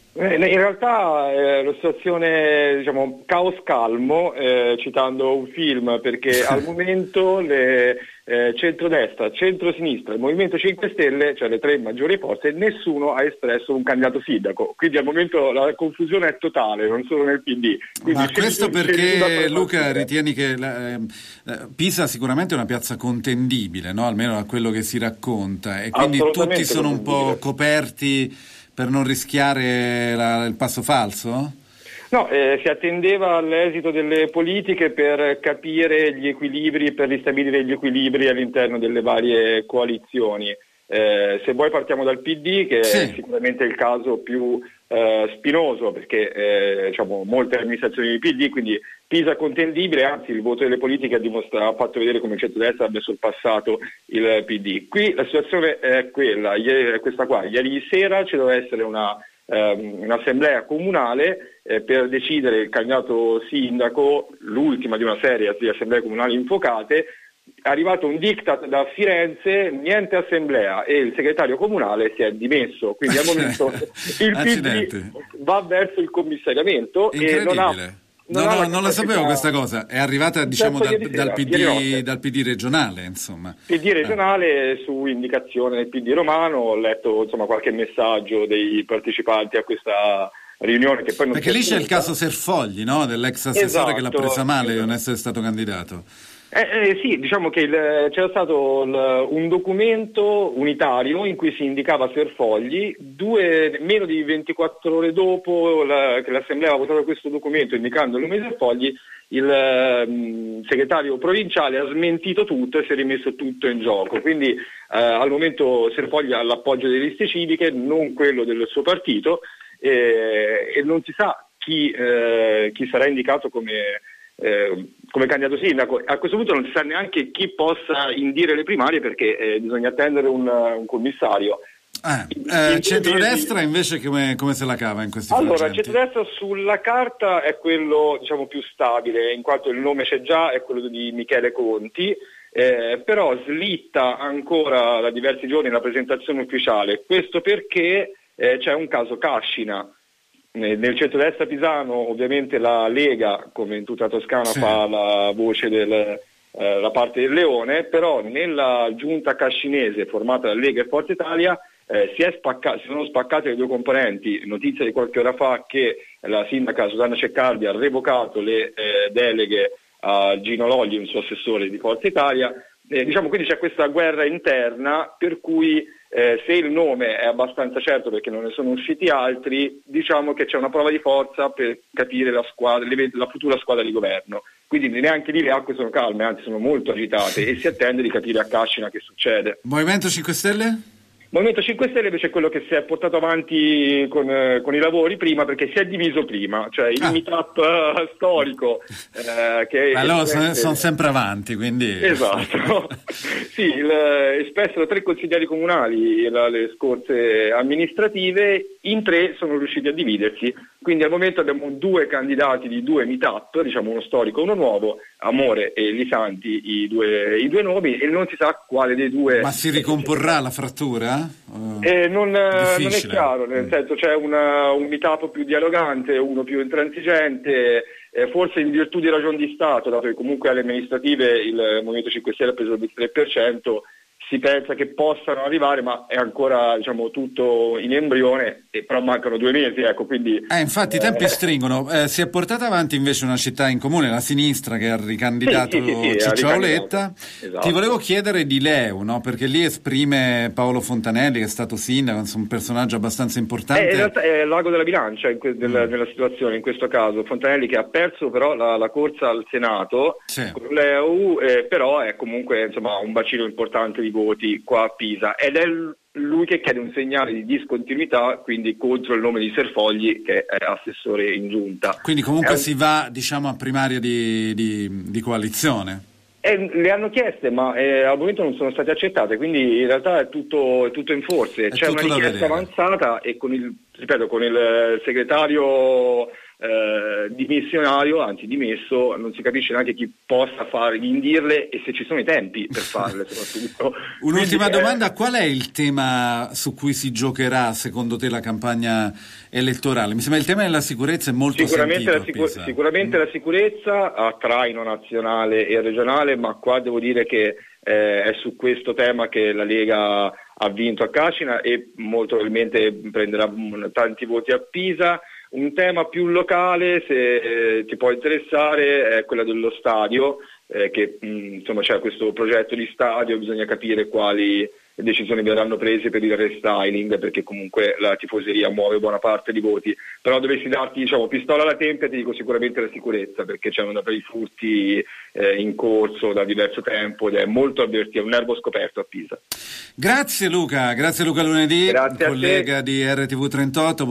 In realtà la situazione, diciamo, caos calmo, citando un film, perché al momento le centrodestra, centrosinistra, il Movimento 5 Stelle, cioè le tre maggiori forze, nessuno ha espresso un candidato sindaco, quindi al momento la confusione è totale, non solo nel PD. Quindi Ma questo perché, Luca, ritieni che Pisa sicuramente è una piazza contendibile, no? Almeno da quello che si racconta, e quindi tutti sono un po' coperti per non rischiare il passo falso? No, si attendeva all'esito delle politiche per capire gli equilibri, per ristabilire gli equilibri all'interno delle varie coalizioni. Se vuoi partiamo dal PD, che sì, è sicuramente il caso più spinoso, perché diciamo, molte amministrazioni di PD, quindi Pisa contendibile, anzi il voto delle politiche ha fatto vedere come il centrodestra abbia sorpassato il PD. Qui la situazione è questa qua. Ieri sera ci doveva essere un'assemblea comunale per decidere il candidato sindaco, l'ultima di una serie di assemblee comunali invocate. È arrivato un diktat da Firenze, niente assemblea, e il segretario comunale si è dimesso, quindi al momento il PD va verso il commissariamento e non la sapevo questa cosa, è arrivata diciamo dal PD regionale, insomma. PD regionale su indicazione del PD romano. Ho letto insomma qualche messaggio dei partecipanti a questa riunione che poi non perché lì c'è il caso Serfogli, no? Dell'ex assessore che l'ha presa male di non essere stato candidato. Sì, diciamo che c'era stato un documento unitario in cui si indicava Serfogli, meno di 24 ore dopo che l'Assemblea aveva votato questo documento indicando il nome di Serfogli, il segretario provinciale ha smentito tutto e si è rimesso tutto in gioco. Quindi al momento Serfogli ha l'appoggio delle liste civiche, non quello del suo partito, e non si sa chi sarà indicato come candidato sindaco. A questo punto non si sa neanche chi possa indire le primarie, perché bisogna attendere un commissario. Centrodestra invece come se la cava in questi frangenti? Allora, centrodestra sulla carta è quello diciamo più stabile, in quanto il nome c'è già, è quello di Michele Conti, però slitta ancora da diversi giorni la presentazione ufficiale. Questo perché c'è un caso Cascina. Nel centrodestra pisano ovviamente la Lega, come in tutta Toscana, sì, fa la voce la parte del leone, però nella giunta cascinese formata da Lega e Forza Italia si sono spaccate le due componenti. Notizia di qualche ora fa che la sindaca Susanna Ceccardi ha revocato le deleghe a Gino Lolli, un suo assessore di Forza Italia. Diciamo quindi c'è questa guerra interna, per cui se il nome è abbastanza certo, perché non ne sono usciti altri, diciamo che c'è una prova di forza per capire la futura squadra di governo. Quindi neanche lì le acque sono calme, anzi sono molto agitate, e si attende di capire a Cascina che succede. Movimento 5 Stelle? Movimento 5 Stelle invece è quello che si è portato avanti con i lavori prima, perché si è diviso prima, cioè il meetup storico che allora sono sempre avanti, quindi esatto. Sì, espresso da 3 consiglieri comunali le scorse amministrative, in 3 sono riusciti a dividersi, quindi al momento abbiamo 2 candidati di 2 meetup, diciamo uno storico e uno nuovo, Amore e Lisanti, i due nomi, e non si sa quale dei due. Ma si ricomporrà la frattura? Non è chiaro, nel senso c'è un meetup più dialogante, uno più intransigente, forse in virtù di ragioni di Stato, dato che comunque alle amministrative il Movimento 5 Stelle ha preso il 23%, si pensa che possano arrivare, ma è ancora diciamo tutto in embrione, però mancano 2 mesi, ecco, quindi infatti i tempi stringono. Si è portata avanti invece una città in comune, la sinistra, che ha ricandidato Ciccio Auletta. Esatto. Ti volevo chiedere di Leu, no? Perché lì esprime Paolo Fontanelli, che è stato sindaco, un personaggio abbastanza importante. In realtà è l'ago della bilancia nella situazione, in questo caso Fontanelli, che ha perso però la corsa al Senato, sì, con Leu, però è comunque insomma un bacino importante di voti qua a Pisa, ed è lui che chiede un segnale di discontinuità, quindi contro il nome di Serfogli, che è assessore in giunta. Quindi comunque si va diciamo a primaria di coalizione. Le hanno chieste, ma al momento non sono state accettate, quindi in realtà è tutto in forse. C'è una richiesta avanzata, e con il segretario dimissionario, anzi dimesso, non si capisce neanche chi possa indirle e se ci sono i tempi per farle soprattutto. Un'ultima domanda, qual è il tema su cui si giocherà secondo te la campagna elettorale? Mi sembra il tema della sicurezza è molto sentito. Sicuramente la sicurezza a traino nazionale e regionale, ma qua devo dire che è su questo tema che la Lega ha vinto a Cascina e molto probabilmente prenderà tanti voti a Pisa. Un tema più locale, se ti può interessare, è quella dello stadio, che insomma c'è questo progetto di stadio, bisogna capire quali decisioni verranno prese per il restyling, perché comunque la tifoseria muove buona parte di voti. Però dovessi darti, pistola alla tempia, ti dico sicuramente la sicurezza, perché c'è dei furti in corso da diverso tempo ed è molto avvertito, un nervo scoperto a Pisa. Grazie Luca Lunedì, collega di RTV 38.